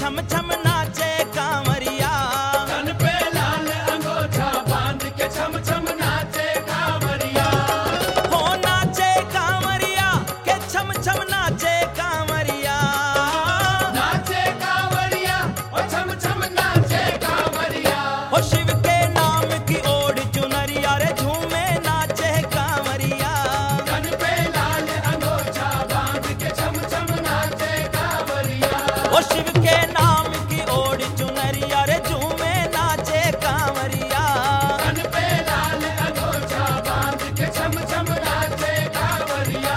छम छम नाचे कांवरिया। तन पे लाल अंगोछा बांध के छम छम नाचे कांवरिया। हो नाचे कांवरिया के छम छम नाचे कांवरिया। नाचे कांवरिया और छम छम नाचे कांवरिया। हो शिव के नाम की ओढ़ चुनरिया रे झूमे नाचे कांवरिया। तन पे लाल अंगोछा बांध के छम छम नाचे कांवरिया। हो शिव के नाम की ओढ़ चुनरिया रे झूमे नाचे कांवरिया। तन पे लाल अंगोछा बांध के छम छम नाचे कांवरिया।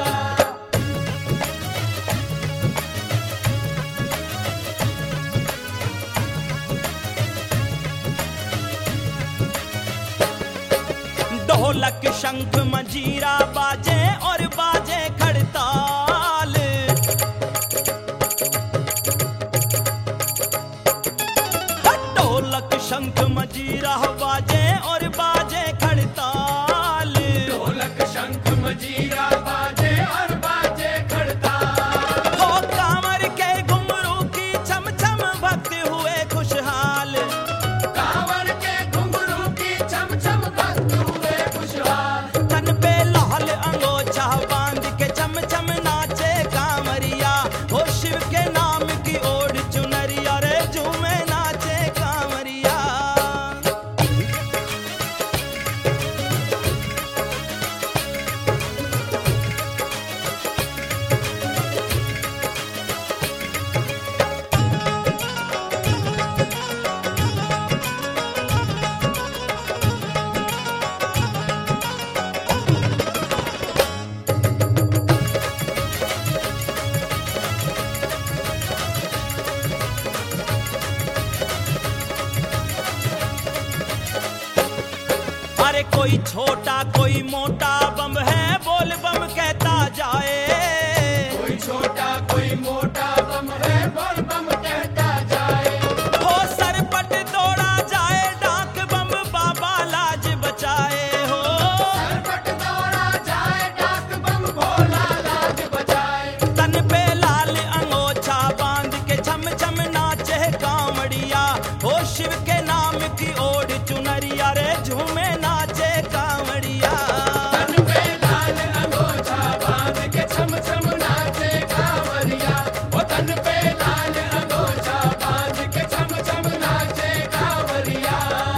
ढोलक शंख मंजीरा बाजे और बाजे खड़ताल। ढोलक शंख मंजीरा बाजे और बाजे खड़ताल। ढोलक शंख मजीरा बाजे और बाजे खड़ताल। हो कांवर के घुंघरू की छम छम भक्त हुए खुशहाल। कांवर के घुंघरू की छम छम भक्त हुए खुशहाल। तन पे लाल अंगोछा बांध के छम छम नाचे कांवरिया। हो शिव के नाम की ओढ़ चुनरिया रे झूमे नाचे कांवरिया। अरे कोई छोटा कोई मोटा बम है बोल बम कहता जाए। कोई छोटा कोई मोटा बम है बोल बम कहता जाए। हो सरपट दौड़ा जाए डाक बम बाबा लाज बचाए। हो सरपट दौड़ा जाए डाक बम भोला लाज बचाए। तन पे लाल अंगोछा बांध के छम छम नाचे कांवड़िया। हो शिव के नाम की ओढ़ चुनरिया रे झूमे नाचे कांवड़िया। तन पे लाल अंगोछा बांध के छम छम नाचे कांवरिया। ओ तन पे लाल अंगोछा बांध के छम छम नाचे कांवरिया।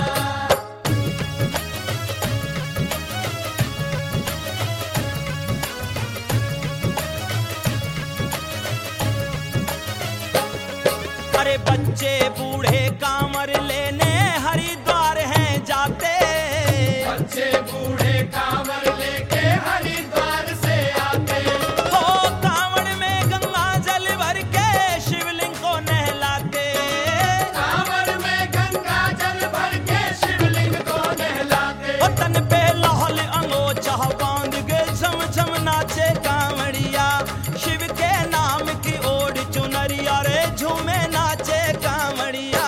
अरे बच्चे बूढ़े कांवर लेने हरिद्वार हैं जाते। बच्चे बूढ़े कांवर लेके हरिद्वार से आते। हो कांवड़ में गंगा जल भर के शिवलिंग को नहलाते। कांवर में गंगा जल भर के शिवलिंग को नहलाते। हो तन पे लाल अंगोछा बांध के छम छम नाचे कांवड़िया। शिव के नाम की ओढ़ चुनरिया रे झूमे नाचे कांवड़िया।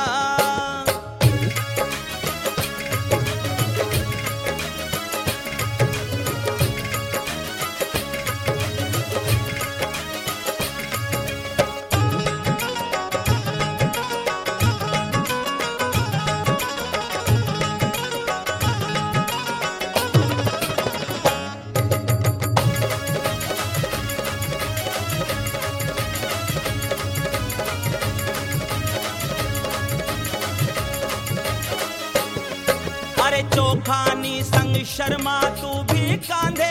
अरे चोखानी संग शर्मा तू भी कांधे